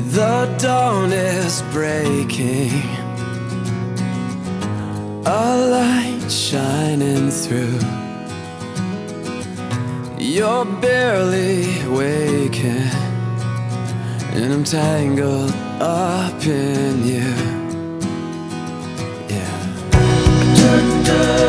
The dawn is breaking, a light shining through. You're barely waking, and I'm tangled up in you. Yeah.